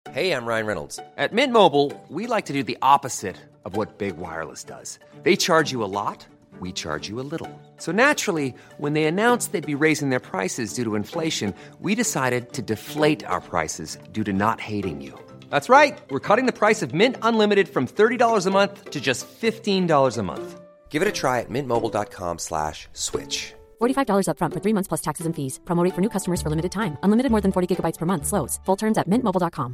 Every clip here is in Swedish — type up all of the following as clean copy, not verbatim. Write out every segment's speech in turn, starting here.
Hey, I'm Ryan Reynolds. At Mint Mobile, we like to do the opposite of what Big Wireless does. They charge you a lot, we charge you a little. So naturally, when they announced they'd be raising their prices due to inflation, we decided to deflate our prices due to not hating you. That's right. We're cutting the price of Mint Unlimited from $30 a month to just $15 a month. Give it a try at mintmobile.com/switch. $45 up front for 3 months plus taxes and fees. Promo rate for new customers for limited time. Unlimited more than 40 gigabytes per month. Slows full terms at mintmobile.com.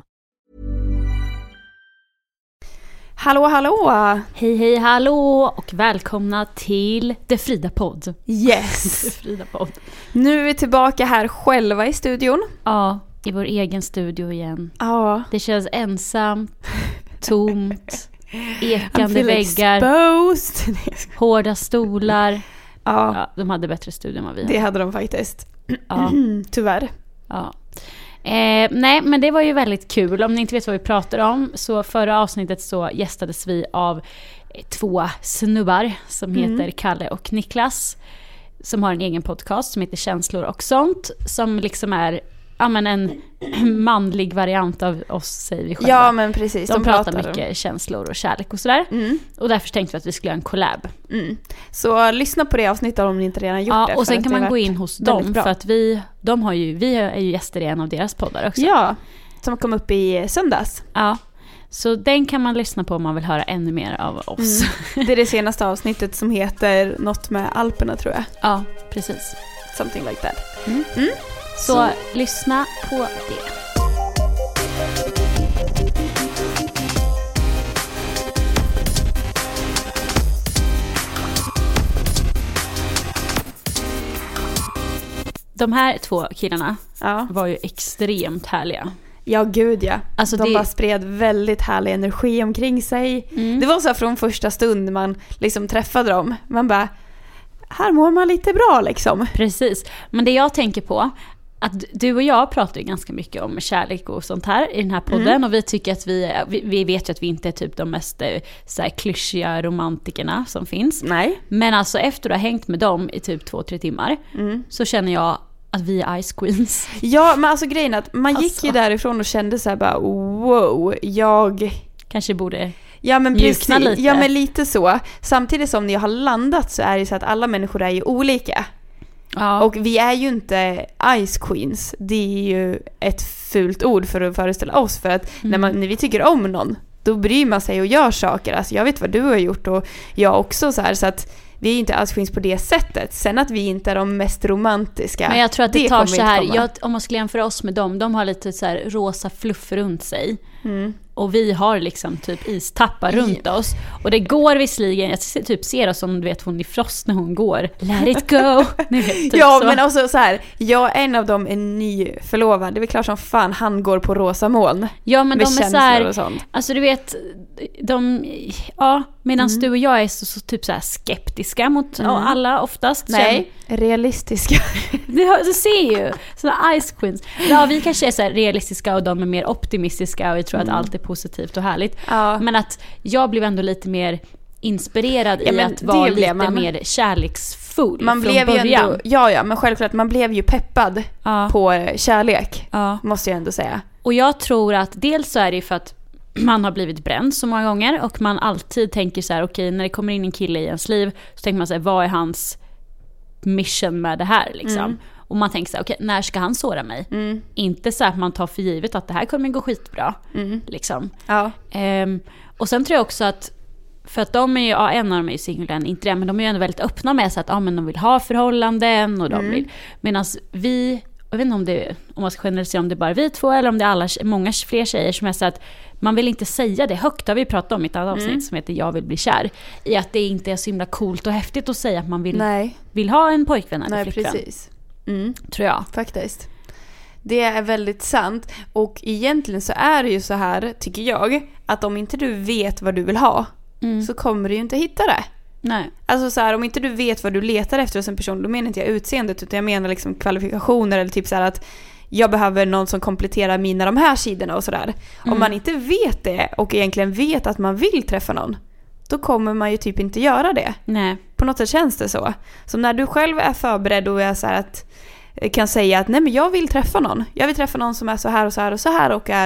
Hallå, hallå! Hej, hej, hallå! Och välkomna till Det Frida Podd. Yes! Det Frida Podd. Nu är vi tillbaka här själva i studion. Ja, i vår egen studio igen. Ja. Det känns ensamt, tomt, ekande väggar, exposed. hårda stolar. Ja, de hade bättre studio än vad vi hade. det hade de faktiskt. Ja. Tyvärr. Ja. Nej, men det var ju väldigt kul. Om ni inte vet vad vi pratar om, så förra avsnittet så gästades vi av 2 snubbar som heter Kalle och Niklas, som har en egen podcast som heter Känslor och sånt, som liksom är en manlig variant av oss, säger vi själva. Ja, men precis. De pratar mycket känslor och kärlek och sådär. Och därför tänkte vi att vi skulle göra en collab. Så lyssna på det avsnittet om ni inte redan gjort det. Och sen kan man gå in hos dem, för att vi är ju gäster i en av deras poddar också. Ja, som kom upp i söndags. Ja, så den kan man lyssna på om man vill höra ännu mer av oss. Det är det senaste avsnittet som heter något med Alperna, tror jag. Ja, precis. Something like that. Så lyssna på det. De här 2 killarna var ju extremt härliga. Ja, gud ja. Alltså de bara spred väldigt härlig energi omkring sig. Det var så här från första stund man liksom träffade dem. Man bara, här mår man lite bra liksom. Precis. Men det jag tänker på, att du och jag pratar ju ganska mycket om kärlek och sånt här i den här podden. Och vi tycker att vi vet ju att vi inte är typ de mest så här klyschiga romantikerna som finns. Nej. Men alltså efter att ha hängt med dem i typ 2-3 timmar så känner jag att vi är Ice Queens. Ja, men alltså grejen är att man gick ju därifrån och kände så här bara, wow, jag kanske borde mjukna lite. Ja, men lite så. Samtidigt som ni har landat så är det så att alla människor är ju olika. Ja. Och vi är ju inte Ice Queens. Det är ju ett fult ord för att föreställa oss. För att när vi tycker om någon, då bryr man sig och gör saker. Alltså jag vet vad du har gjort och jag också så här. Så att vi är inte Ice Queens på det sättet. Sen att vi inte är de mest romantiska. Men jag tror att det tar så här. Om man skulle jämföra oss med dem, de har lite så här rosa fluff runt sig. Och vi har liksom typ istappar runt oss. Och det går visserligen, jag typ ser oss som du vet hon i Frost när hon går. Let it go. Ni vet, typ ja, så. Men också så här, en av dem är nyförlovad. Det är väl klart som fan han går på rosa moln. Ja, men de är så här, och sånt. alltså du vet, medan du och jag är så typ så här skeptiska mot alla oftast. Nej, realistiska. Du ser ju, såna Ice Queens. Ja, vi kanske är så här realistiska och de är mer optimistiska och vi tror att allt är positivt och härligt. Ja. Men att jag blev ändå lite mer inspirerad i att vara lite mer kärleksfull man från blev början. Ju ändå, ja, men självklart, man blev ju peppad på kärlek, måste jag ändå säga. Och jag tror att dels så är det för att man har blivit bränd så många gånger och man alltid tänker så här, okej, när det kommer in en kille i ens liv så tänker man så här, vad är hans mission med det här liksom? Och man tänker så här, okej, när ska han såra mig? Inte så att man tar för givet att det här kommer gå skitbra liksom. Ja. Och sen tror jag också att för att de är ju, en av dem är ju singel, inte det, men de är ju ändå väldigt öppna med så att men de vill ha förhållanden och de vill, medan vi, jag vet inte om man ska generalisera om det är bara vi 2 eller om det är många fler tjejer som är så att man vill inte säga det högt. Har vi pratat om i ett annat avsnitt som heter Jag vill bli kär, i att det inte är så himla coolt och häftigt att säga att man vill ha en pojkvän eller flickvän. Precis. Tror jag. Faktiskt. Det är väldigt sant. Och egentligen så är det ju så här, tycker jag, att om inte du vet vad du vill ha så kommer du ju inte hitta det. Nej. Alltså så här, om inte du vet vad du letar efter hos en person, då menar inte jag utseendet, utan jag menar liksom kvalifikationer eller typ så här att jag behöver någon som kompletterar de här sidorna och sådär. Om man inte vet det och egentligen vet att man vill träffa någon, då kommer man ju typ inte göra det. Nej. På något sätt känns det så. Så när du själv är förberedd och är så här att kan säga att nej, men jag vill träffa någon. Jag vill träffa någon som är så här och så här och så här och är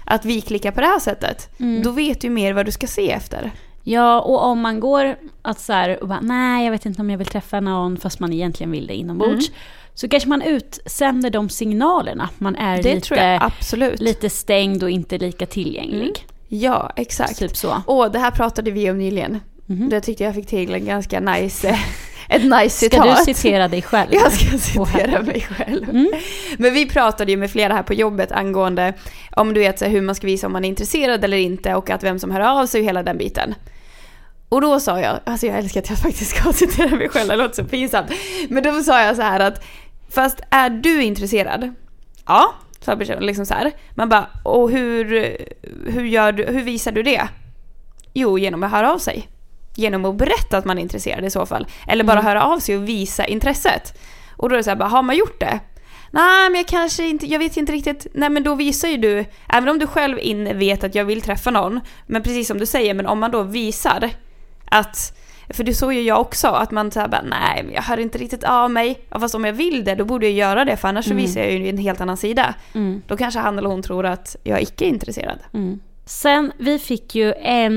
att vi klickar på det här sättet, då vet du mer vad du ska se efter. Ja, och om man går att så här, och bara, nej jag vet inte om jag vill träffa någon fast man egentligen vill det inombords, så kanske man utsänder de signalerna. Man är det tror jag, absolut. Lite stängd och inte lika tillgänglig. Ja, exakt. Typ så. Och det här pratade vi om nyligen. Det tyckte jag fick till en ganska nice... ett nice citat. Ska du citera dig själv? Jag ska citera mig själv. Men vi pratade ju med flera här på jobbet angående om du vet hur man ska visa om man är intresserad eller inte, och att vem som hör av sig och hela den biten. Och då sa jag, alltså jag älskar att jag faktiskt ska citera mig själv, det låter så pinsamt. Men då sa jag så här att, fast är du intresserad? Ja, sa personen liksom så här. Man bara, och hur visar du det? Jo, genom att höra av sig. Genom att berätta att man är intresserad i så fall. Eller bara höra av sig och visa intresset. Och då är det så här, bara, har man gjort det? Nej, men jag vet inte riktigt. Nej, men då visar ju du, även om du själv vet att jag vill träffa någon, men precis som du säger, men om man då visar att, för det så ju jag också, att man så här bara, nej, men jag hör inte riktigt av mig. Ja, fast om jag vill det, då borde jag göra det, för annars så visar jag ju en helt annan sida. Då kanske han eller hon tror att jag icke är intresserad. Sen, vi fick ju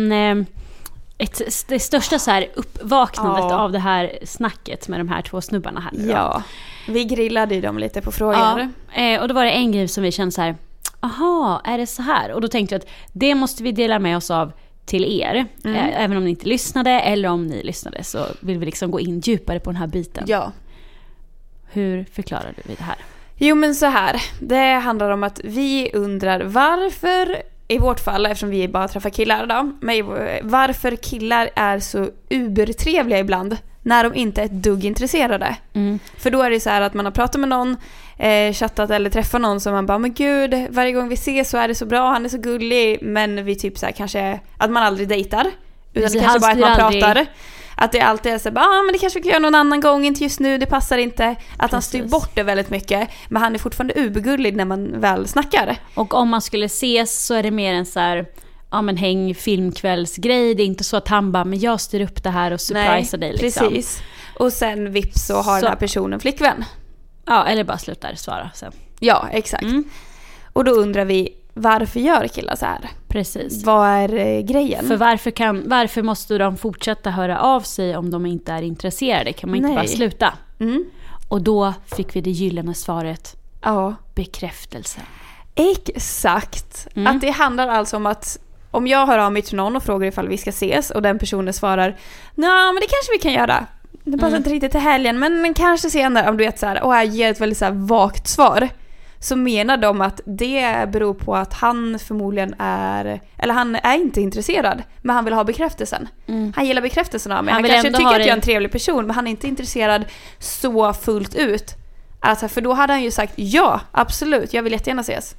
det största så här uppvaknandet av det här snacket med de här två snubbarna här nu då. Ja, vi grillade ju dem lite på frågor. Ja, och då var det en grej som vi kände så här, aha, är det så här? Och då tänkte jag att det måste vi dela med oss av till er. Även om ni inte lyssnade, eller om ni lyssnade, så vill vi liksom gå in djupare på den här biten. Ja. Hur förklarar du det här? Jo, men så här. Det handlar om att vi undrar varför, i vårt fall, eftersom vi bara träffar killar då, men varför killar är så ubertrevliga ibland när de inte är ett dugg intresserade. För då är det så här att man har pratat med någon, chattat eller träffat någon som man bara, men gud, varje gång vi ses så är det så bra, han är så gullig, men vi typ så här, kanske att man aldrig dejtar, utan det kanske bara att man pratar. Att det alltid är så här, men det kanske vi kan göra någon annan gång, inte just nu, det passar inte. Att han styr bort det väldigt mycket, men han är fortfarande ubergullig när man väl snackar. Och om man skulle ses så är det mer en så här, häng filmkvällsgrej. Det är inte så att han bara, men jag styr upp det här och surprisar dig liksom. Precis. Och sen vips så har den här personen flickvän. Ja, eller bara slutar svara sen. Ja, exakt. Och då undrar vi, varför gör killar så här? Precis. Vad är grejen? För varför måste de fortsätta höra av sig om de inte är intresserade? Kan man inte bara sluta? Och då fick vi det gyllene svaret. Ja. Bekräftelse. Exakt. Att det handlar alltså om att om jag hör av mig till någon och frågar ifall vi ska ses och den personen svarar, men det kanske vi kan göra. Det passar inte riktigt till helgen, men kanske senare, om du vet så här, och jag ger ett väldigt så här vagt svar. Så menar de att det beror på att han förmodligen han är inte intresserad, men han vill ha bekräftelsen. Han gillar bekräftelsen av mig. Han kanske tycker att jag är en trevlig person, men han är inte intresserad så fullt ut. Alltså, för då hade han ju sagt, ja, absolut, jag vill jättegärna ses.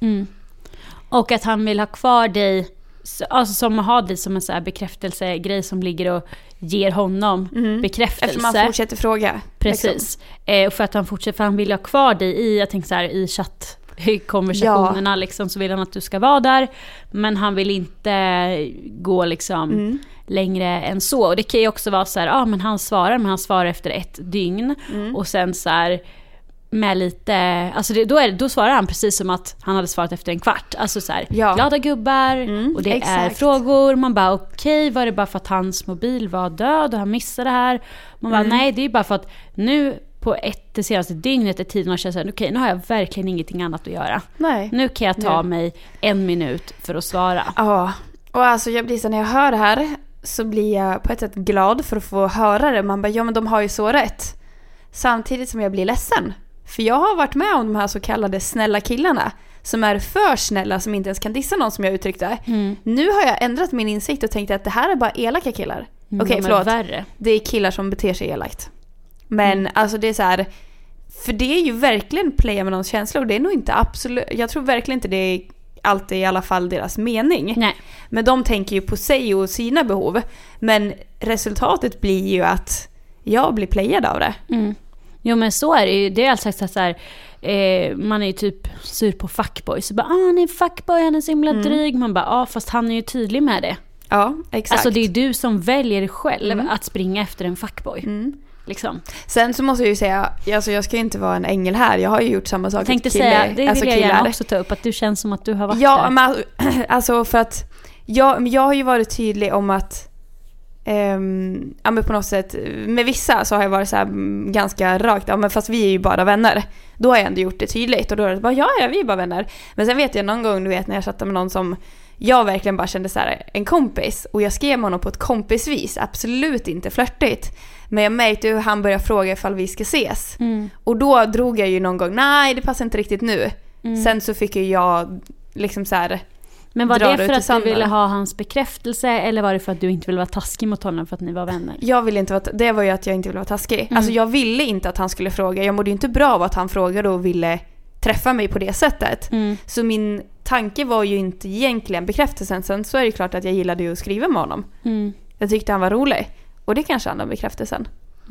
Och att han vill ha kvar dig, alltså som har dig som en så här bekräftelsegrej som ligger och ger honom bekräftelse. Eftersom han fortsätter fråga. Precis. Liksom. Och för han vill ha kvar dig i, jag tänker så här, i chattkonversationerna liksom, så vill han att du ska vara där. Men han vill inte gå liksom längre än så. Och det kan ju också vara så här, men han svarar efter 1 dygn. Och sen så här, med lite, alltså då svarar han precis som att han hade svarat efter 1 kvart. Alltså så här, glada gubbar och det är frågor. Man bara, okej, var det bara för att hans mobil var död och han missade det här? Man bara, nej, det är bara för att nu på det senaste dygnet är tiden att känna såhär, okej, nu har jag verkligen ingenting annat att göra. Nej. Nu kan jag ta mig 1 minut för att svara. Ja, och alltså jag blir så, när jag hör det här så blir jag på ett sätt glad för att få höra det. Man bara, men de har ju så rätt. Samtidigt som jag blir ledsen. För jag har varit med om de här så kallade snälla killarna som är för snälla, som inte ens kan dissa någon, som jag uttryckte. Nu har jag ändrat min insikt och tänkt att det här är bara elaka killar. Okej, förlåt. Värre. Det är killar som beter sig elakt. Men alltså det är så här, för det är ju verkligen playa med någons känslor. Det är nog inte absolut, jag tror verkligen inte det är alltid i alla fall deras mening. Nej. Men de tänker ju på sig och sina behov. Men resultatet blir ju att jag blir playad av det. Jo, men så är det ju. Det är alltså så här, man är ju typ sur på fuckboy. Så bara, han är fuckboy, han är så himla dryg. Man bara, fast han är ju tydlig med det. Ja, exakt. Alltså det är du som väljer själv att springa efter en fuckboy. liksom. Sen så måste jag ju säga, alltså jag ska ju inte vara en ängel här. Jag har ju gjort samma sak. Jag tänkte säga, det vill jag gärna också ta upp, att du känns som att du har varit där. Men alltså för att jag har ju varit tydlig om att men på något sätt, med vissa så har jag varit så här ganska rakt, men fast vi är ju bara vänner. Då har jag ändå gjort det tydligt och då är det bara, ja vi är bara vänner. Men sen vet jag någon gång, du vet, när jag chattade med någon som jag verkligen bara kände så här, en kompis, och jag skrev honom på ett kompisvis, absolut inte flörtigt, men jag märkte hur han började fråga ifall vi ska ses. Och då drog jag ju någon gång, nej det passar inte riktigt nu. Sen så fick ju jag liksom så här. Men var det för att du ville ha hans bekräftelse, eller var det för att du inte ville vara taskig mot honom för att ni var vänner? Jag ville inte vara, det var ju att jag inte ville vara taskig. Alltså jag ville inte att han skulle fråga. Jag mådde ju inte bra av att han frågade och ville träffa mig på det sättet. Så min tanke var ju inte egentligen bekräftelsen. Sen så är det klart att jag gillade ju att skriva med honom. Jag tyckte han var rolig. Och det kanske handlar om bekräftelsen.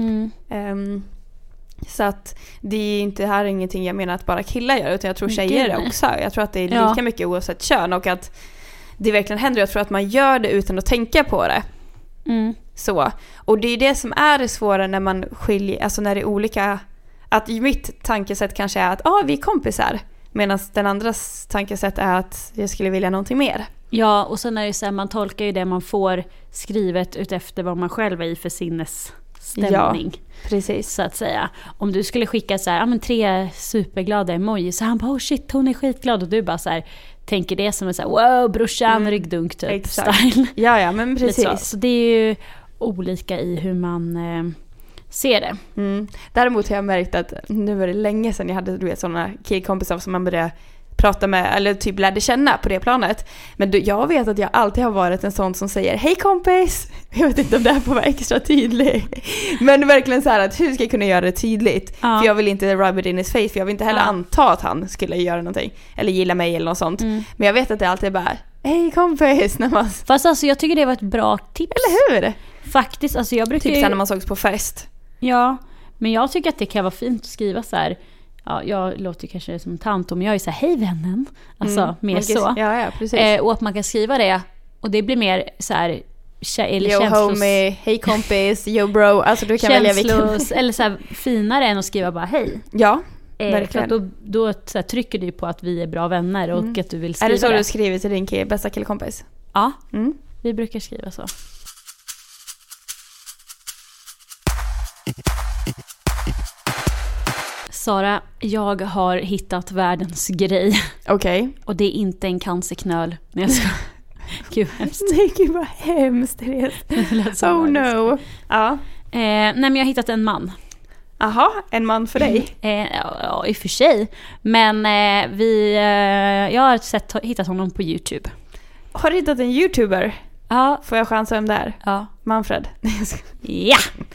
Så att det är inte här ingenting jag menar att bara killar gör, utan jag tror tjejer det också. Jag tror att det är lika mycket oavsett kön, och att det verkligen händer. Jag tror att man gör det utan att tänka på det. Så. Och det är det som är det svåra när man skiljer, alltså när det är olika, att mitt tankesätt kanske är att vi är kompisar, medan den andras tankesätt är att jag skulle vilja någonting mer. Ja, och sen är det så här, man tolkar ju det man får skrivet utefter vad man själv är i för sinnesstämning. Ja, precis. Så att säga. Om du skulle skicka så här, 3 superglada emoji, så han bara, shit, hon är skitglad, och du bara så här, tänker det som en så här, wow, brorsan, ryggdunk typ style. Ja, men precis. Så det är ju olika i hur man ser det. Däremot har jag märkt att nu var det länge sedan jag hade sådana killkompisar som man började prata med, eller typ lärde känna på det planet. Men jag vet att jag alltid har varit en sån som säger, hej kompis! Jag vet inte om det här får vara extra tydlig. Men verkligen så här, att hur ska jag kunna göra det tydligt? För jag vill inte rub it in his face, för jag vill inte heller anta att han skulle göra någonting. Eller gilla mig eller något sånt. Men jag vet att det alltid är bara, hej kompis! När man... Fast alltså jag tycker det var ett bra tips. Eller hur? Faktiskt, alltså jag brukar typ när man sågs på fest. Ja, men jag tycker att det kan vara fint att skriva så här. Ja, jag låter kanske som tant, men jag är så här, hej vännen. Alltså, mer så. Ja, precis. Och att man kan skriva det, och det blir mer så här, eller yo homie, hej kompis, yo bro. Alltså du kan välja vilken. Eller så här, finare än att skriva bara hej. Ja, verkligen. För då så här, trycker du på att vi är bra vänner och att du vill skriva det. Är det så du skriver till din bästa killkompis? Ja, vi brukar skriva så. Sara, jag har hittat världens grej. Okej. Och det är inte en cancerknöl. Nej, jag ska. Gud, hemskt. Nej, gud vad hemskt. Oh no. Ja. Nej, men jag har hittat en man. Aha, en man för dig? Ja, i och för sig. Men jag har hittat honom på YouTube. Har du hittat en YouTuber? Ja. Får jag chansa vem det är? Ja. Manfred. Ja.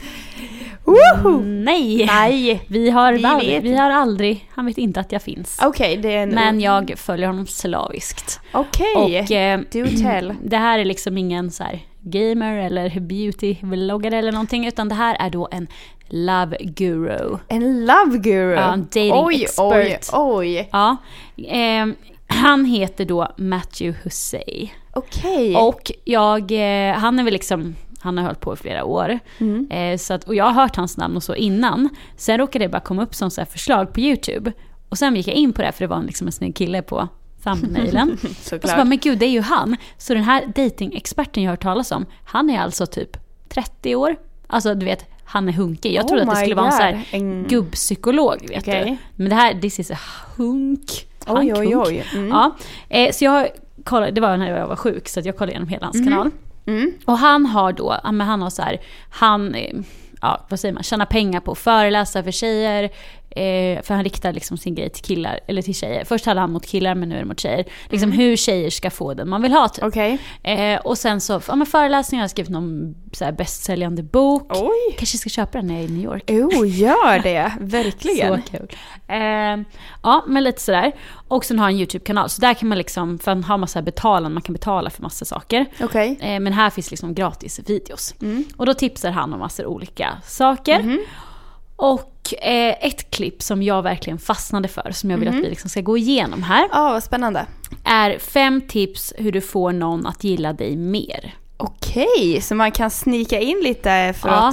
Nej. Vi har aldrig, han vet inte att jag finns. Okej, det är en... Men jag följer honom slaviskt. Okej, do tell. Det här är liksom ingen så här gamer eller beauty-vloggare eller någonting, utan det här är då en love guru. En love guru? Ja, en dating expert. Oj. Ja. Han heter då Matthew Hussey. Okej. Och han är väl liksom, han har hållit på i flera år. Så att, och jag har hört hans namn och så innan. Sen råkade det bara komma upp som så här förslag på YouTube. Och sen gick jag in på det, för det var liksom en snygg kille på thumbnailen. Och så bara, men gud, det är ju han. Så den här dating-experten jag har hört talas om, han är alltså typ 30 år. Alltså du vet, han är hunkig. Jag trodde att det skulle vara en så här gubbpsykolog, vet du. Men det här, this is a hunk. Oj. Ja. Så jag kollade, det var när jag var sjuk, så att jag kollade igenom hela hans kanal. Och han har då, han har så här, vad säger man, tjäna pengar på att föreläsa för tjejer, för han riktar liksom sin grej till killar eller till tjejer. Först hade han mot killar, men nu är det mot tjejer. Liksom hur tjejer ska få det man vill ha typ. Och sen så föreläsningar, har skrivit någon så här bästsäljande bok. Kanske ska köpa den när jag är i New York. Gör det, verkligen. Så kul. Ja, men lite sådär. Och sen har han en YouTube-kanal, så där kan man liksom, för han har massa man kan betala för massa saker. Men här finns liksom gratis videos. Och då tipsar han om massor olika saker. Och ett klipp som jag verkligen fastnade för, som jag vill att vi liksom ska gå igenom här. Vad spännande. Är 5 tips hur du får någon att gilla dig mer. Okej, så man kan snika in lite för att...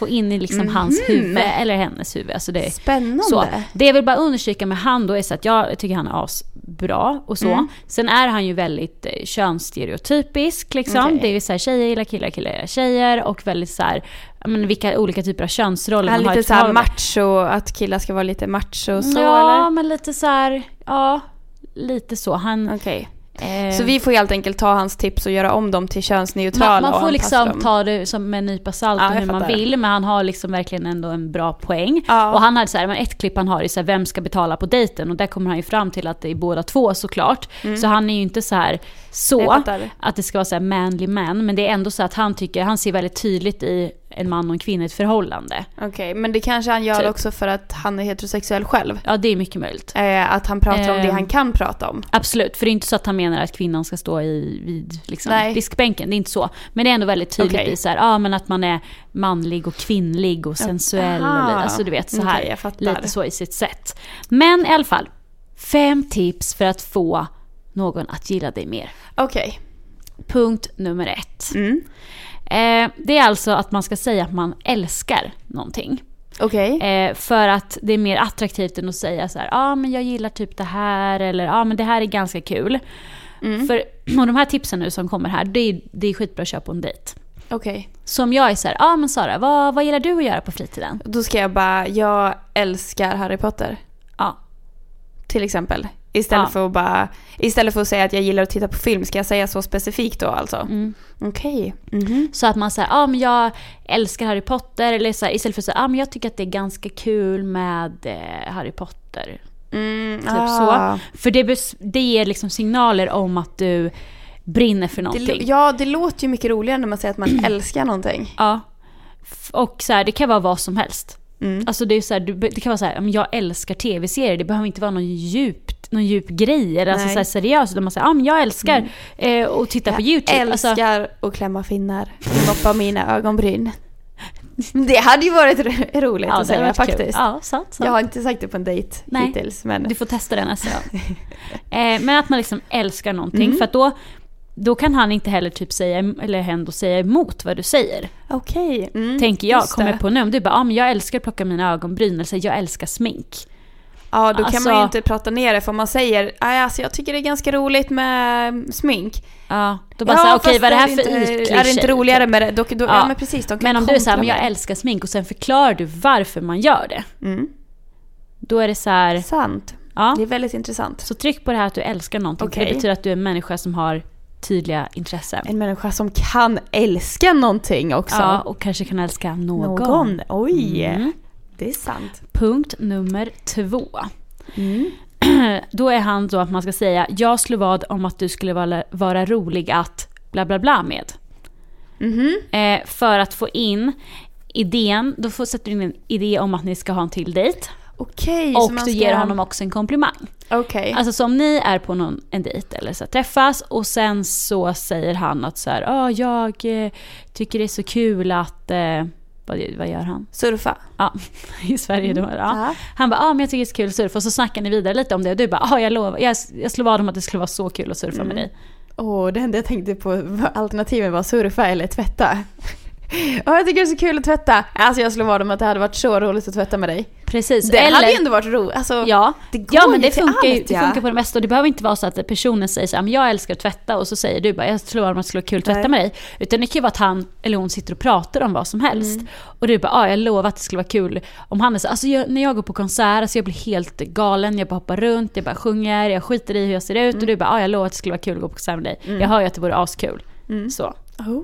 få in i liksom hans huvud eller hennes huvud. Alltså det, spännande. Så. Det jag vill bara undersöka med han då är så att jag tycker han är asbra och så. Sen är han ju väldigt könsstereotypisk liksom. Okay. Det är så här, tjejer gillar killar, killar gillar tjejer och väldigt så här, men vilka olika typer av könsroller man har. Lite så här macho, att killar ska vara lite macho och så, ja, eller? men lite så här, ja, lite så. Han Okej. Så vi får helt enkelt ta hans tips och göra om dem till könsneutrala. Man får liksom ta det som en nypa salt och hur man vill, men han har liksom verkligen ändå en bra poäng. Ja. Och han hade så här, men ett klipp han har är så här, vem ska betala på dejten, och där kommer han ju fram till att det är båda två såklart. Så han är ju inte så här så att det ska vara så här manly man, men det är ändå så att han ser väldigt tydligt i en man och en kvinna i ett förhållande. Okej, men det kanske han gör också för att han är heterosexuell själv. Ja, det är mycket möjligt. Att han pratar om det han kan prata om. Absolut, för det är inte så att han menar att kvinnan ska stå vid liksom, diskbänken. Det är inte så. Men det är ändå väldigt tydligt i så här, men att man är manlig och kvinnlig och sensuell. Och, alltså du vet, så här lite så i sitt sätt. Men i alla fall, 5 tips för att få någon att gilla dig mer. Okej. Punkt nummer 1. Det är alltså att man ska säga att man älskar någonting. Okej. För att det är mer attraktivt än att säga så här, men jag gillar typ det här, eller men det här är ganska kul. Och de här tipsen nu som kommer här, det är skitbra att köra på en dejt. Okej. Som jag är så här, men Sara, vad gillar du att göra på fritiden? Då ska jag bara, jag älskar Harry Potter. Ja. Till exempel. Istället för att säga att jag gillar att titta på film, ska jag säga så specifikt då alltså? Okej. Så att man säger, men jag älskar Harry Potter, eller så här, istället för att säga, men jag tycker att det är ganska kul med Harry Potter. Typ så. För det ger liksom signaler om att du brinner för någonting. Det låter ju mycket roligare när man säger att man älskar någonting. Ja. Och så här, det kan vara vad som helst. Alltså det är så här, det kan vara så här, jag älskar tv-serier, det behöver inte vara någon djup grej eller alltså så här seriöst, utan man säger, men jag älskar att titta på YouTube. Jag älskar att klämma finnar, moppa mina ögonbryn. Det hade ju varit roligt att säga faktiskt. Kul. Ja, sant. Jag har inte sagt det på en dejt hittills, men du får testa det nästa gång. Men att man liksom älskar någonting, för att då kan han inte heller typ säga, eller ändå säga emot vad du säger. Okej. Tänker jag, kommer på nu. Om du bara, men jag älskar att plocka mina ögonbryn, eller säger jag älskar smink. Ja, då kan man ju inte prata ner det, för man säger, alltså jag tycker det är ganska roligt med smink. Ja, då bara säger okej, vad är det här för ytkliché? Är det inte roligare med det? Ja, men precis. Men om du säger, men jag älskar smink, och sen förklarar du varför man gör det. Då är det så här. Sant. Ja. Det är väldigt intressant. Så tryck på det här att du älskar någonting. Okay. Det betyder att du är en människa som har tydliga intressen. En människa som kan älska någonting också. Ja, och kanske kan älska någon. Oj, det är sant. Punkt nummer 2. Då är han så att man ska säga, jag slår vad om att du skulle vara rolig att bla bla bla med. För att få in idén, då sätter du in en idé om att ni ska ha en till dejt. Okej, och du ger honom också en komplimang. Okej. Alltså som ni är på en dejt eller så träffas, och sen så säger han att så här, jag tycker det är så kul att vad gör han? Surfa. Ja, i Sverige då. Ja. Han bara, men jag tycker det är så kul att surfa, och så snackar ni vidare lite om det, och du bara, jag slår vad om att det skulle vara så kul att surfa med dig. Det enda jag tänkte på alternativen var surfa eller tvätta. Jag tycker det är så kul att tvätta. Alltså jag slår vad om att det hade varit så roligt att tvätta med dig. Precis. Det hade ju ändå varit roligt. Alltså, men det funkar på det mesta. Och det behöver inte vara så att personen säger så här, men jag älskar att tvätta, och så säger du bara, jag slår vad om att det skulle vara kul att tvätta med dig. Utan det kan ju vara att han eller hon sitter och pratar om vad som helst. Och du bara, jag lovar att det skulle vara kul om han är så. Alltså när jag går på konsert, alltså jag blir helt galen, jag bara hoppar runt, jag bara sjunger, jag skiter i hur jag ser ut, och du bara, jag lovar att det skulle vara kul att gå på konsert med dig. Jag hör ju att det vore askul. Så.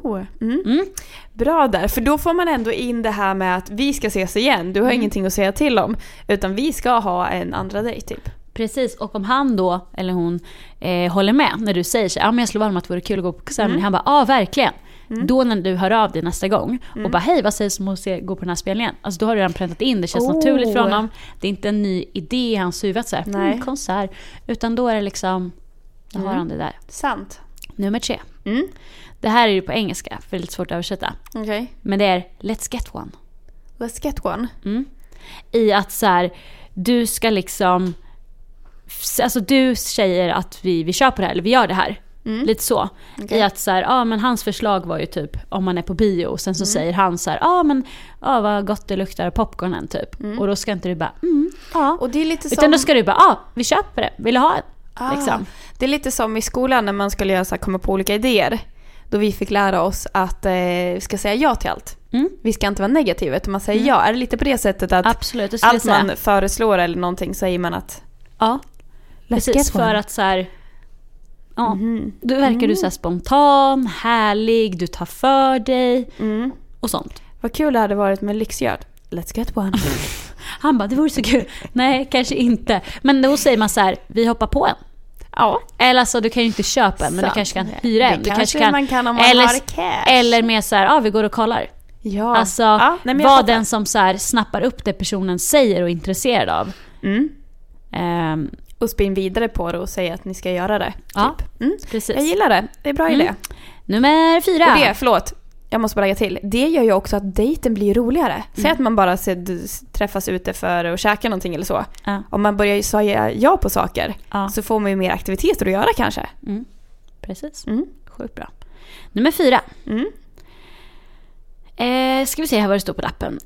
Bra där, för då får man ändå in det här med att vi ska ses igen. Du har ingenting att säga till om, utan vi ska ha en andra dejt typ. Precis, och om han då eller hon håller med när du säger så, men jag slår varm att det vore kul att gå på konsert, han bara, verkligen. Då när du hör av dig nästa gång och bara, hej, vad sägs om att gå på den här spelningen? Alltså då har du redan präntat in, det känns naturligt för honom. Det är inte en ny idé han suvat så här, konsert, utan då är det liksom, då har han det där. Sant. Nummer 3. Det här är ju på engelska, för det är lite svårt att översätta. Okay. Men det är let's get one. Let's get one? I att så här, du ska liksom, alltså du säger att vi kör på det här, eller vi gör det här. Lite så. I att så här, men hans förslag var ju typ om man är på bio och sen så säger han så här, vad gott det luktar popcornen typ. Och då ska inte du bara, Och det är lite utan då ska du bara, vi köper det. Vill du ha det? Liksom. Det är lite som i skolan när man skulle göra så här, komma på olika idéer. Då vi fick lära oss att vi ska säga ja till allt. Vi ska inte vara negativa utan man säger ja. Är det lite på det sättet att absolut, allt man föreslår eller någonting säger man att precis, för att så här, då verkar du så här spontan, härlig, du tar för dig och sånt. Vad kul det hade varit med lyxgörd. Let's get one. Han bara, det vore så kul. Nej, kanske inte. Men då säger man så här, vi hoppar på en. Ja. Eller så du kan ju inte köpa en, men du kanske kan hyra en. Det kanske man kan om man eller, har cash. Eller mer så här, vi går och kollar. Ja. Alltså, var den som så här snappar upp det personen säger och är intresserad av. Och spinn vidare på det och säga att ni ska göra det. Typ. Precis. Jag gillar det. Det är bra idé. Nummer 4. Och det, förlåt. Jag måste bara lägga till. Det gör ju också att dejten blir roligare. Säg att man bara träffas ute för att käka någonting eller så. Om man börjar säga ja på saker så får man ju mer aktiviteter att göra kanske. Precis. Sjukt bra. Nummer 4. Ska vi se här vad det står på lappen.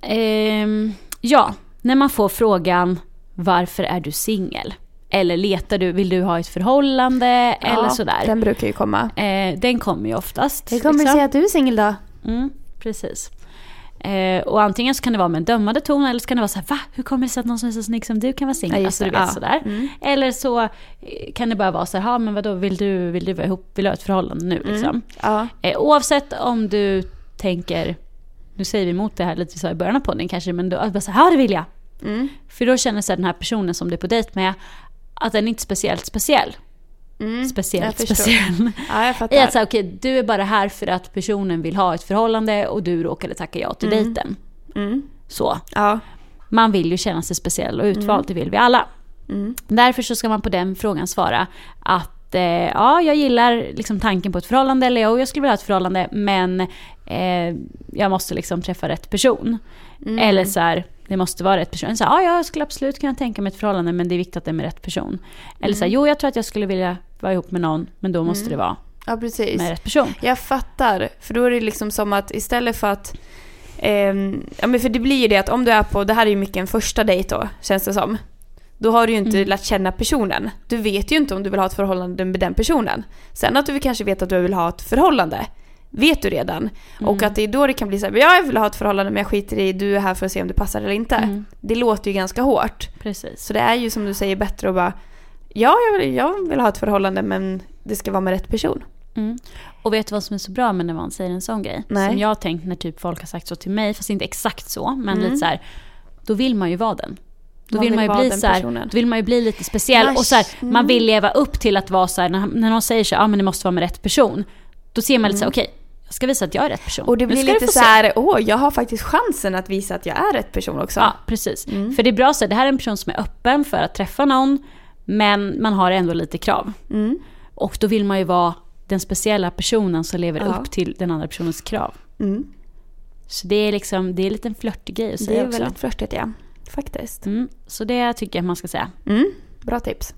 När man får frågan, varför är du singel? Eller letar du, vill du ha ett förhållande? Eller sådär. Den brukar ju komma. Den kommer ju oftast. Det kommer säga att du är singel då. Precis. Och antingen så kan det vara med en dömande ton, eller så kan det vara så här, va? Hur kommer det sig att någon som är så snygg som du kan vara singel? Alltså, du vet, sådär. Eller så kan det bara vara så här, men vadå, vill du vara ihop, vill du ha ett förhållande nu? Liksom. Oavsett om du tänker, nu säger vi emot det här lite så i början av podden kanske, men då bara så här, det vill jag. För då känner sig den här personen som du är på dejt med att den är inte speciellt speciell. Speciellt. Ja, jag fattar. I att säga, okej, du är bara här för att personen vill ha ett förhållande och du råkade tacka ja till dejten. Så. Ja. Man vill ju känna sig speciell och utvald, det vill vi alla. Därför så ska man på den frågan svara att jag gillar liksom tanken på ett förhållande, eller jag skulle vilja ha ett förhållande, men jag måste liksom träffa rätt person. Eller så här, det måste vara rätt person. Så här, jag skulle absolut kunna tänka mig ett förhållande, men det är viktigt att det är med rätt person. Eller så här, jag tror att jag skulle vilja vara ihop med någon, men då måste det vara med rätt person. Jag fattar, för då är det liksom som att istället för att men för det blir ju det att om du är på, det här är ju mycket en första dejt då, känns det som. Då har du ju inte lärt känna personen. Du vet ju inte om du vill ha ett förhållande med den personen. Sen att du kanske vet att du vill ha ett förhållande, vet du redan. Och att det är då det kan bli så här, jag vill ha ett förhållande men jag skiter i, du är här för att se om det passar eller inte. Det låter ju ganska hårt. Precis. Så det är ju som du säger bättre att bara, jag vill ha ett förhållande men det ska vara med rätt person. Och vet du vad som är så bra med när man säger en sån grej? Nej. Som jag har tänkt när typ folk har sagt så till mig, fast inte exakt så, men lite så här, då vill man ju vara den. Då vill man ju bli så här, då vill man ju bli lite speciell. Och så här, man vill leva upp till att vara så här, när någon säger så här, men det måste vara med rätt person. Då ser man lite så här, okej, jag ska visa att jag är rätt person. Och det blir lite så här, jag har faktiskt chansen att visa att jag är rätt person också. Ja, precis. För det är bra så här, det här är en person som är öppen för att träffa någon, men man har ändå lite krav. Och då vill man ju vara den speciella personen som lever upp till den andra personens krav. Så det är liksom, det är lite en flörtig grej att säga. Det är också väldigt flörtigt, ja. Faktiskt. Så det tycker jag man ska säga. Bra tips.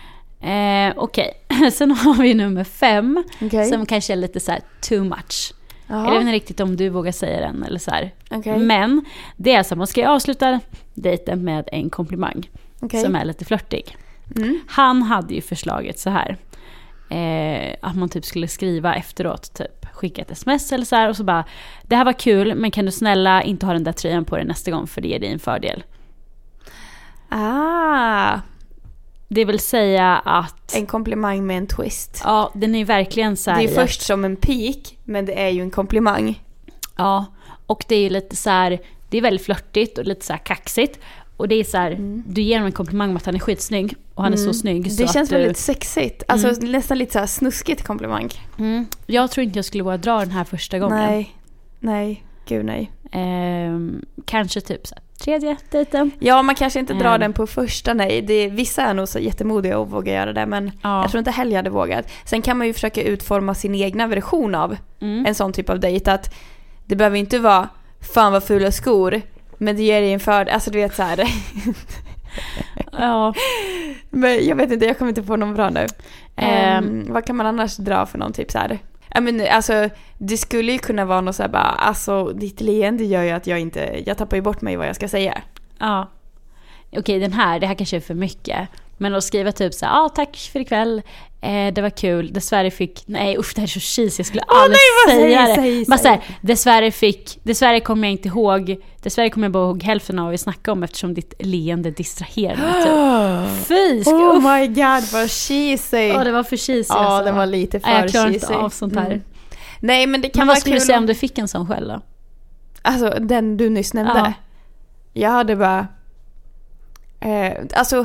Okej. Sen har vi nummer 5. Som kanske är lite så här too much. Jag vet inte riktigt om du vågar säga den eller så här. Men det är alltså, man ska avsluta dejten med en komplimang som är lite flörtig. Han hade ju förslaget så här. Att man typ skulle skriva efteråt, typ skicka ett sms eller så här, och så bara, det här var kul, men kan du snälla inte ha den där tröjan på dig nästa gång, för det ger dig en fördel. Det vill säga att en komplimang med en twist. Ja, den är verkligen så här. Det är först som en pik, men det är ju en komplimang. Ja, och det är ju lite så här, det är väldigt flörtigt och lite så här kaxigt. Och det är så här, du ger honom en komplimang om att han är skitsnygg. Och han är så snygg. Så det känns att väldigt sexigt. Alltså nästan lite så här snuskigt komplimang. Jag tror inte jag skulle våga dra den här första gången. Nej, gud nej. Kanske typ så här, 3:e dejten. Ja, man kanske inte drar den på första, nej. Vissa är nog så jättemodiga och vågar göra det. Men jag tror inte heller jag hade vågat. Sen kan man ju försöka utforma sin egna version av en sån typ av dejt. Att det behöver inte vara, fan vad fula skor, men det ger dig en fördel. Alltså du vet så här. Men jag vet inte, jag kommer inte på någon bra nu. Vad kan man annars dra för någon typ så här? Men alltså, det skulle ju kunna vara något så här bara, alltså ditt leende gör ju att jag tappar ju bort mig vad jag ska säga. Ja. Okej, det här kanske är för mycket. Men att skriva typ så här, tack för ikväll. Det var kul. Dessvärre fick... Nej, usch, det här är så cheesy. Jag skulle aldrig säga det. Säg. Så här, dessvärre kommer jag inte ihåg. Dessvärre kommer jag bara ihåg hälften av vad vi snackade om eftersom ditt leende distraherade mig typ. Fy, oh my god, vad cheesy. Ja, det var för cheesy. Ja, det var lite för cheesy. Jag klarar inte av sånt här. Nej, men det kan men vara vad skulle du säga om du fick en sån själv då? Alltså, den du nyss nämnde. Ja. Jag hade bara... alltså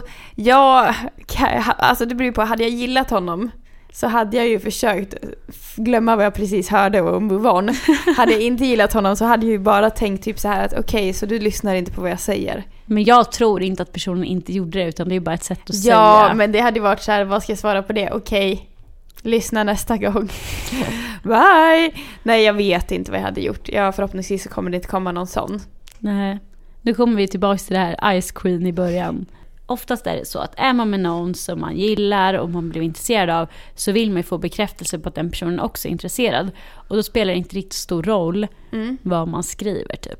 det beror på, hade jag gillat honom så hade jag ju försökt glömma vad jag precis hörde och move on. Hade jag inte gillat honom så hade jag ju bara tänkt typ så här att okej, så du lyssnar inte på vad jag säger. Men jag tror inte att personen inte gjorde det, utan det är bara ett sätt att säga. Ja, men det hade varit så här, vad ska jag svara på det? Okej, lyssna nästa gång. Bye! Nej, jag vet inte vad jag hade gjort. Förhoppningsvis så kommer det inte komma någon sån. Nej. Nu kommer vi tillbaka till det här Ice Queen i början. Oftast är det så att är man med någon som man gillar och man blir intresserad av, så vill man ju få bekräftelse på att den personen också är intresserad. Och då spelar det inte riktigt stor roll vad man skriver typ.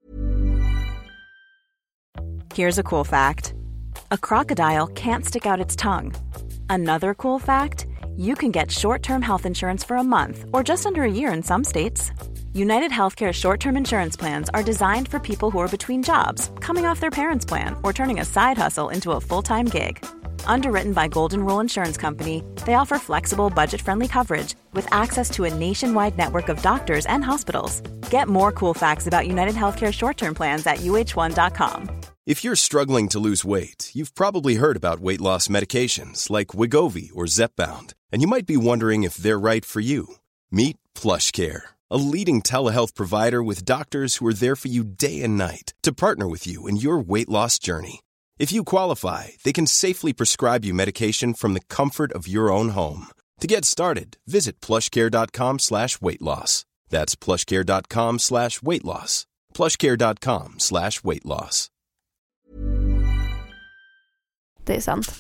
Here's a cool fact. A crocodile can't stick out its tongue. Another cool fact, you can get short-term health insurance for a month or just under a year in some states. United Healthcare short-term insurance plans are designed for people who are between jobs, coming off their parents' plan, or turning a side hustle into a full-time gig. Underwritten by Golden Rule Insurance Company, they offer flexible, budget-friendly coverage with access to a nationwide network of doctors and hospitals. Get more cool facts about United Healthcare short-term plans at uh1.com. If you're struggling to lose weight, you've probably heard about weight loss medications like Wegovy or Zepbound, and you might be wondering if they're right for you. Meet PlushCare, a leading telehealth provider with doctors who are there for you day and night to partner with you in your weight loss journey. If you qualify, they can safely prescribe you medication from the comfort of your own home. To get started, visit plushcare.com/weightloss. That's plushcare.com/weightloss. plushcare.com/weightloss. Det är sant.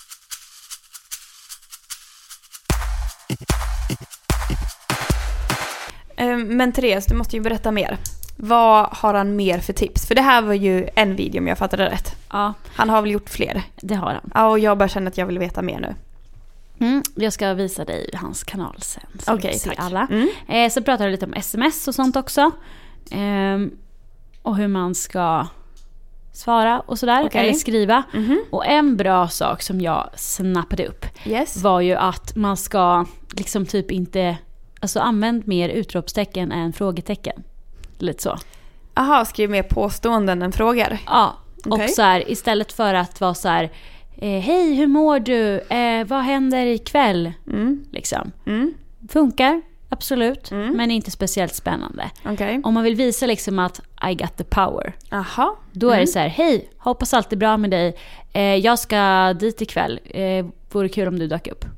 Men Therese, du måste ju berätta mer. Vad har han mer för tips? För det här var ju en video om jag fattade rätt. Ja. Han har väl gjort fler? Det har han. Ja, och jag bara känner att jag vill veta mer nu. Jag ska visa dig hans kanal sen. Okej, tack. Alla. Så pratar jag lite om sms och sånt också. Och hur man ska svara och sådär. Eller skriva. Och en bra sak som jag snappade upp var ju att man ska liksom typ inte... Alltså använd mer utropstecken än frågetecken. Lite så. Aha, skriv mer påståenden än frågor. Ja, och så här, istället för att vara så här, hej, hur mår du? Vad händer ikväll? Liksom. Funkar, absolut. Men inte speciellt spännande. Om man vill visa liksom att I got the power. Aha. Då är det så här, hej, hoppas allt är bra med dig. Jag ska dit ikväll. Vore kul om du dök upp.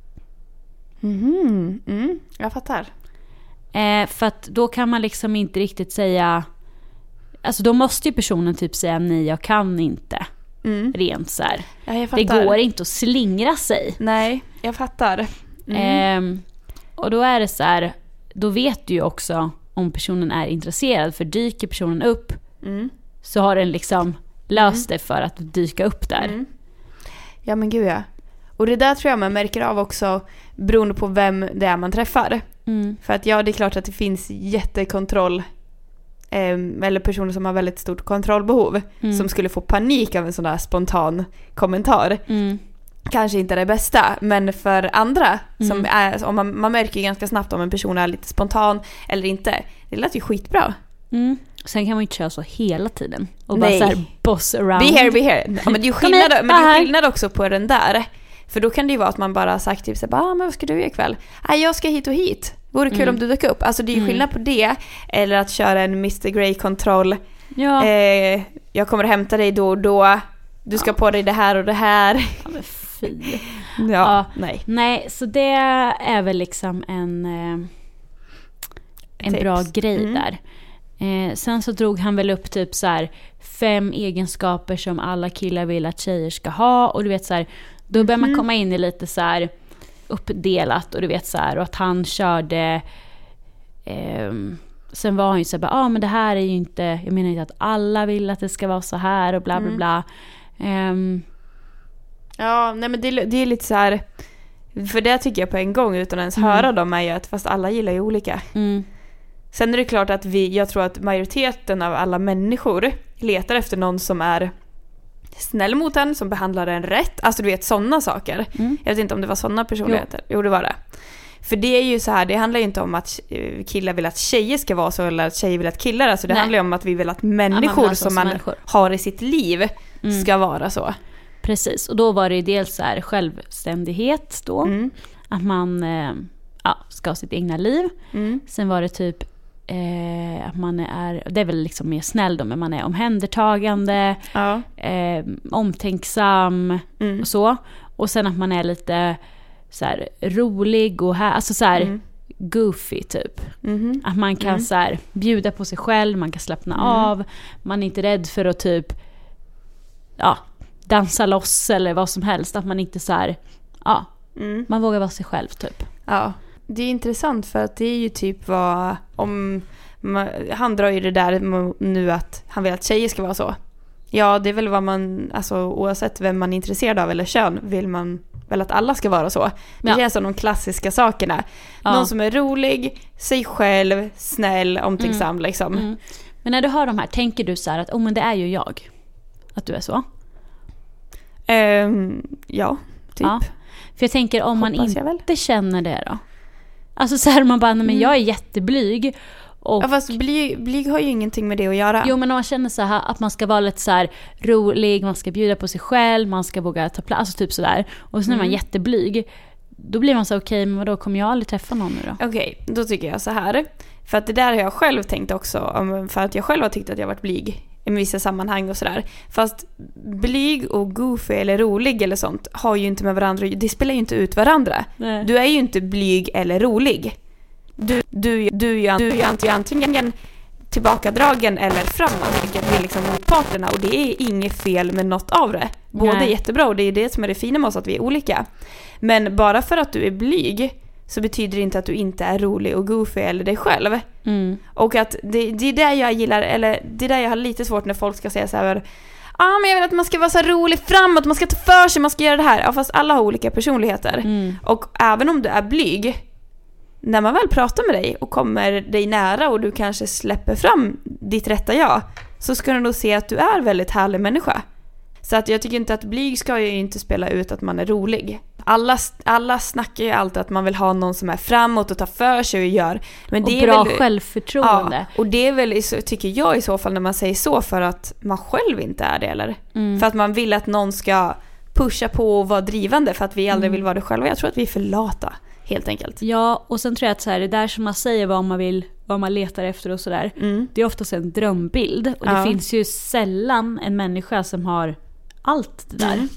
Jag fattar. För att då kan man liksom inte riktigt säga, alltså då måste ju personen typ säga nej, jag kan inte. Rent så här. Ja, jag det går inte att slingra sig. Nej, jag fattar. Och då är det så här, då vet du ju också om personen är intresserad, för dyker personen upp så har den liksom löst det för att dyka upp där. Ja, men gud ja. Och det där tror jag man märker av också beroende på vem det är man träffar. För att det är klart att det finns jättekontroll eller personer som har väldigt stort kontrollbehov som skulle få panik av en sån där spontan kommentar. Kanske inte det bästa, men för andra som är, om man märker ganska snabbt om en person är lite spontan eller inte. Det låter ju skitbra. Sen kan man ju inte köra så hela tiden och bara så här boss around. Be here. Ja, men det är ju skillnad också på den där. För då kan det ju vara att man bara sagt typ såhär, men vad ska du göra ikväll? Jag ska hit och hit. Vore kul om du dök upp. Alltså det är ju skillnad på det. Eller att köra en Mr. Grey-kontroll. Ja. Jag kommer hämta dig då och då. Du ska på dig det här och det här. Ja, men fy. Nej, så det är väl liksom en bra grej där. Sen så drog han väl upp typ så här 5 egenskaper som alla killar vill att tjejer ska ha. Och du vet så här, Då börjar man komma in i lite så här uppdelat och du vet så här, och att han körde sen var han ju så här, men det här är ju inte, jag menar inte att alla vill att det ska vara så här och bla bla bla. Ja, nej men det är lite så här, för det tycker jag på en gång utan ens höra dem är ju att fast alla gillar ju olika. Sen är det klart att jag tror att majoriteten av alla människor letar efter någon som är snäll mot en, som behandlar en rätt. Alltså du vet, sådana saker. Jag vet inte om det var sådana personligheter. Jo, det var det. För det är ju så här, det handlar ju inte om att killar vill att tjejer ska vara så eller att tjejer vill att killar. Alltså det handlar ju om att vi vill att människor som man har i sitt liv ska vara så. Precis, och då var det ju dels så här självständighet då. Att man ska ha sitt egna liv. Sen var det typ att man är, det är väl liksom mer snäll då, men man är omhändertagande, omtänksam och så. Och sen att man är lite så här rolig och alltså så här goofy typ. Att man kan så här bjuda på sig själv, man kan slappna av, man är inte rädd för att typ dansa loss eller vad som helst, att man inte så här man vågar vara sig själv typ. Ja, det är intressant för att det är ju typ vad han drar ju det där nu att han vill att tjejer ska vara så. Ja, det är väl vad man, alltså oavsett vem man är intresserad av eller kön, vill man väl att alla ska vara så. Det känns som de klassiska sakerna. Någon som är rolig, sig själv, snäll, omtänksam liksom. Men när du hör de här, tänker du så här att men det är ju jag. Att du är så? Ja, typ. Ja. För jag tänker om man inte känner det då. Alltså så här man bara, men jag är jätteblyg. Och fast blyg har ju ingenting med det att göra. Jo, men om man känner så här att man ska vara lite så här rolig, man ska bjuda på sig själv, man ska våga ta plats, alltså typ så där. Och sen är man jätteblyg. Då blir man så okej, men då kommer jag aldrig träffa någon nu då? Okej, då tycker jag så här. För att det där har jag själv tänkt också, för att jag själv har tyckt att jag har varit blyg i vissa sammanhang och sådär. Fast blyg och goofy eller rolig eller sånt har ju inte med varandra, det spelar ju inte ut varandra. Nej. Du är ju inte blyg eller rolig. Du är antingen tillbakadragen eller framåt, vilket är liksom motparterna, och det är inget fel med något av det. Båda är jättebra, och det är det som är det fina med oss, att vi är olika. Men bara för att du är blyg så betyder det inte att du inte är rolig och goofy eller dig själv. Och att det är det jag gillar, eller det är där jag har lite svårt när folk ska säga så här: men jag vill att man ska vara så rolig framåt, man ska ta för sig, man ska göra det här. Ja, fast alla har olika personligheter. Och även om du är blyg, när man väl pratar med dig och kommer dig nära och du kanske släpper fram ditt rätta jag, så ska du nog se att du är väldigt härlig människa. Så att jag tycker inte att blyg ska ju inte spela ut att man är rolig. Alla snackar ju alltid att man vill ha någon som är framåt och tar för sig och gör. Men det och är bra väl, självförtroende. Ja, och det är väl, tycker jag i så fall, när man säger så för att man själv inte är det, eller? För att man vill att någon ska pusha på och vara drivande, för att vi aldrig vill vara det själva. Jag tror att vi är för lata, helt enkelt. Ja, och sen tror jag att så här, det där som man säger vad man letar efter och sådär, det är oftast en drömbild. Och det finns ju sällan en människa som har allt det där.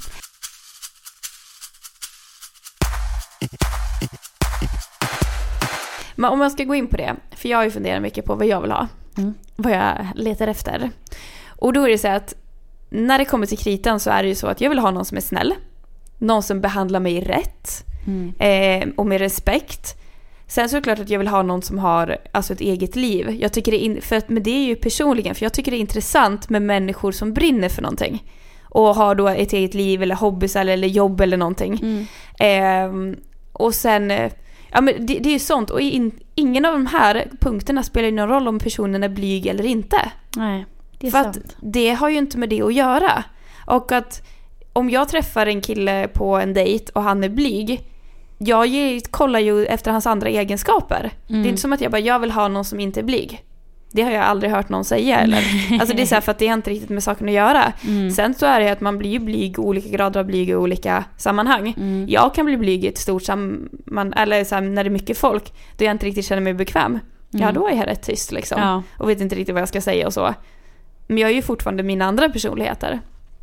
Men om jag ska gå in på det, för jag har ju funderat mycket på vad jag vill ha, vad jag letar efter. Och då är det så att när det kommer till kritan så är det ju så att jag vill ha någon som är snäll, någon som behandlar mig rätt och med respekt. Sen så är det klart att jag vill ha någon som har alltså ett eget liv. Jag tycker men det är ju personligen, för jag tycker det är intressant med människor som brinner för någonting och har då ett eget liv eller hobbys eller jobb eller någonting. Och sen men det är ju sånt, och ingen av de här punkterna spelar ju någon roll om personen är blyg eller inte. Nej, det är sant. För att det har ju inte med det att göra. Och att om jag träffar en kille på en dejt och han är blyg, jag kollar ju efter hans andra egenskaper. Det är inte som att jag vill ha någon som inte är blyg. Det har jag aldrig hört någon säga. Eller? Alltså det är så här, för att det har inte riktigt med saken att göra. Sen så är det att man blir blyg, olika grader av blyg i olika sammanhang. Jag kan bli blyg i ett stort eller så här, när det är mycket folk, då jag inte riktigt känner mig bekväm. Ja, då är jag rätt tyst liksom. Ja. Och vet inte riktigt vad jag ska säga och så. Men jag är ju fortfarande mina andra personligheter.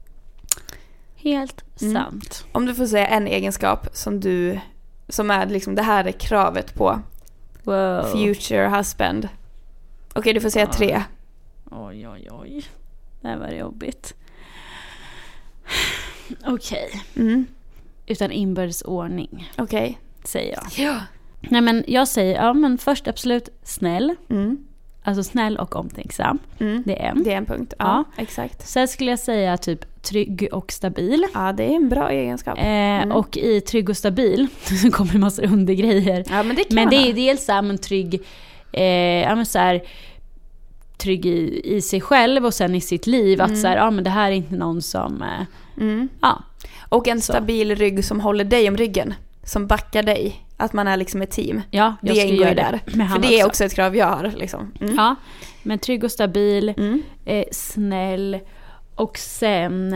Helt sant. Om du får säga en egenskap som är liksom, det här är kravet på future husband. Okej, du får säga 3. Oj. Det här var jobbigt. Okej. utan inbördes ordning. Okej. Säger jag. Ja. Nej, men jag säger, men först absolut snäll. Alltså snäll och omtänksam. Det är en. Det är en punkt. Ja, exakt. Sen skulle jag säga typ trygg och stabil. Ja, det är en bra egenskap. Och i trygg och stabil så kommer det massor undergrejer. Ja, men det kan men det är dels så här, men trygg, så här, trygg i sig själv och sen i sitt liv. Att så här, men det här är inte någon som... Och en stabil rygg som håller dig om ryggen. Som backar dig. Att man är liksom ett team. Ja, jag det skulle ingår göra där. Med för det är också ett krav jag har. Liksom. Ja, men trygg och stabil, snäll. Och sen...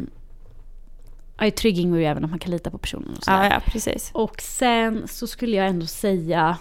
trygg ingår ju även att man kan lita på personen. Och ja, precis. Och sen så skulle jag ändå säga...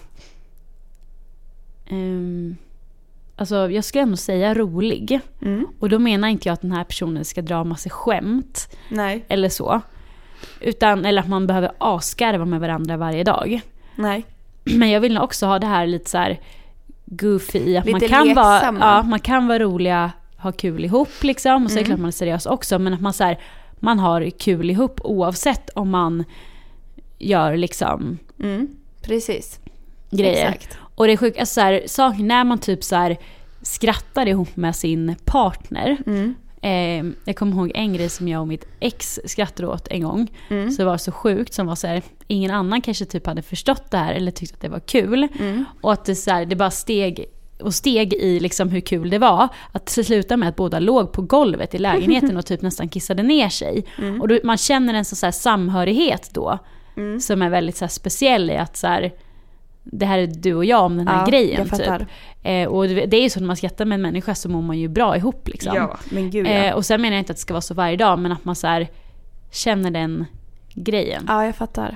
alltså jag skulle ändå säga rolig. Och då menar inte jag att den här personen ska dra massa skämt. Nej. Eller så. Eller att man behöver askarva med varandra varje dag. Nej. Men jag vill också ha det här lite så här goofy. Att lite man kan vara roliga, ha kul ihop liksom. Och så är det klart man är seriös också. Men att man, så här, man har kul ihop oavsett om man gör liksom... Precis. Grejer. Exakt. Och det är sjukt, alltså, så här, saker när man typ så här skrattar ihop med sin partner. Jag kommer ihåg en grej som jag och mitt ex skrattade åt en gång. Så det var så sjukt, som var så här, ingen annan kanske typ hade förstått det här eller tyckte att det var kul. Och att det, så här, det bara steg i liksom hur kul det var. Att sluta med att båda låg på golvet i lägenheten och typ nästan kissade ner sig. Och då, man känner en så här samhörighet då. Som är väldigt så här speciell i att så här, det här är du och jag om den här grejen typ. Och det är ju så när man skrattar med en människa så mår man ju bra ihop liksom. Ja, men gud, ja. Och sen menar jag inte att det ska vara så varje dag, men att man så här känner den grejen. Ja, jag fattar.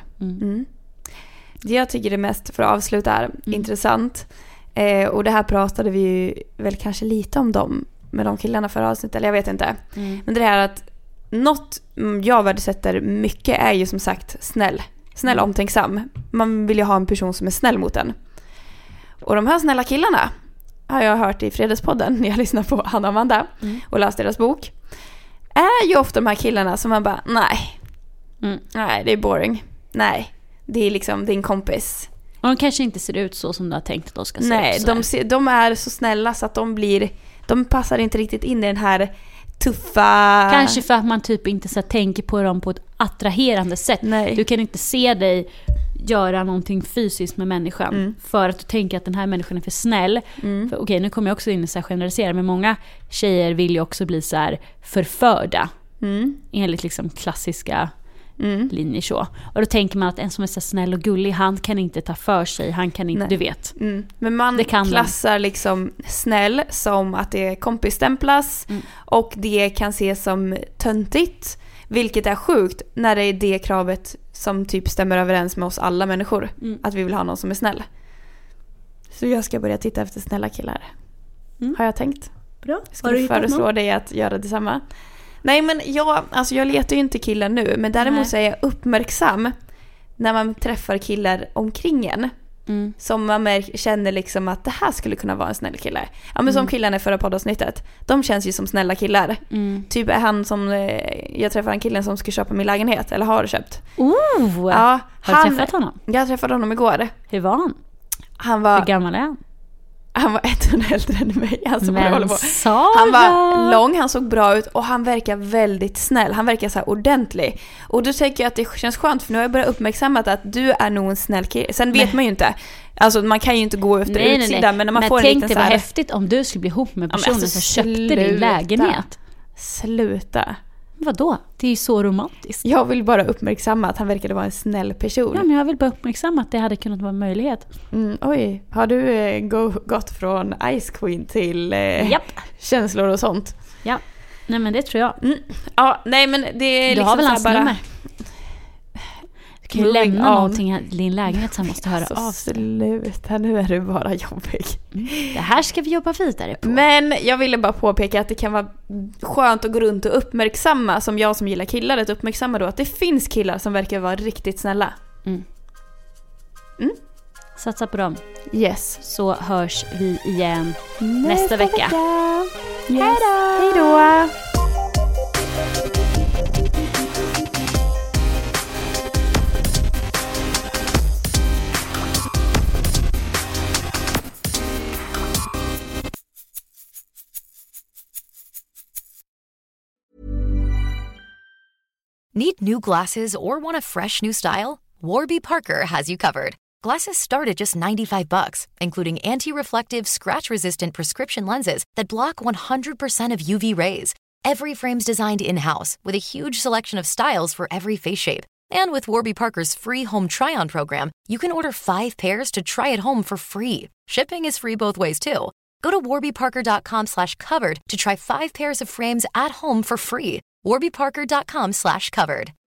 Det jag tycker är mest, för att avsluta här, intressant. Och det här pratade vi ju väl kanske lite om med de killarna förra avsnittet, eller jag vet inte. Men det här att något jag värdesätter mycket är ju som sagt snäll, omtänksam. Man vill ju ha en person som är snäll mot en. Och de här snälla killarna har jag hört i Fredagspodden när jag lyssnar på Hanna och Amanda och läst deras bok. Är ju ofta de här killarna som man bara, nej, det är boring. Nej, det är liksom din kompis. Och de kanske inte ser ut så som du har tänkt att de ska se ut. Nej, de är så snälla så att de passar inte riktigt in i den här tuffa... Kanske för att man typ inte så tänker på dem på ett attraherande sätt. Nej. Du kan inte se dig göra någonting fysiskt med människan för att du tänker att den här människan är för snäll. För, okej, nu kommer jag också in och så här generalisera, men många tjejer vill ju också bli så här förförda enligt liksom klassiska linjer så. Och då tänker man att en som är så snäll och gullig, han kan inte ta för sig, han kan inte, du vet. Men man klassar liksom snäll som att det kompisstämplas och det kan ses som töntigt, vilket är sjukt när det är det kravet som typ stämmer överens med oss alla människor, att vi vill ha någon som är snäll. Så jag ska börja titta efter snälla killar. Har jag tänkt. Bra. Jag ska föreslå dig att göra detsamma. Nej, men jag letar ju inte killar nu, men däremot så är jag uppmärksam när man träffar killar omkring en. Som man känner liksom att det här skulle kunna vara en snäll kille. Ja, men som killarna i förra poddavsnittet. De känns ju som snälla killar. Typ är han som... jag träffade en killen som ska köpa min lägenhet. Eller har köpt. Ja, har du träffat honom? Jag träffade honom igår. Hur var han? Hur gammal är han? Han var 1 år äldre än mig. Men han var lång, han såg bra ut och han verkar väldigt snäll. Han verkar så här ordentlig. Och då tänker jag att det känns skönt, för nu har jag börjat uppmärksamma att du är nog en snäll kille. Sen vet man ju inte. Alltså man kan ju inte gå efter utsidan, men när man får en liten så här... Men tänk det var häftigt om du skulle bli ihop med personen som köpte din lägenhet. Sluta. Vadå? Det är ju så romantiskt. Jag vill bara uppmärksamma att han verkade vara en snäll person. Ja, men jag vill bara uppmärksamma att det hade kunnat vara en möjlighet. Oj, har du gått från Ice Queen till känslor och sånt? Ja, nej men det tror jag. Ja, nej men det är du liksom har väl hans bara... nummer? Du kan ju lämna någonting i din lägenhet som måste höra av sig. Sluta, nu är du bara jobbig. Det här ska vi jobba vidare på. Men jag ville bara påpeka att det kan vara skönt att gå runt och uppmärksamma, som jag som gillar killar, att uppmärksamma då att det finns killar som verkar vara riktigt snälla. Satsa på dem. Yes. Så hörs vi igen nästa vecka. Yes. Hej då! Need new glasses or want a fresh new style? Warby Parker has you covered. Glasses start at just $95, including anti-reflective, scratch-resistant prescription lenses that block 100% of UV rays. Every frame's designed in-house with a huge selection of styles for every face shape. And with Warby Parker's free home try-on program, you can order 5 pairs to try at home for free. Shipping is free both ways, too. Go to warbyparker.com/covered to try 5 pairs of frames at home for free. warbyparker.com/covered.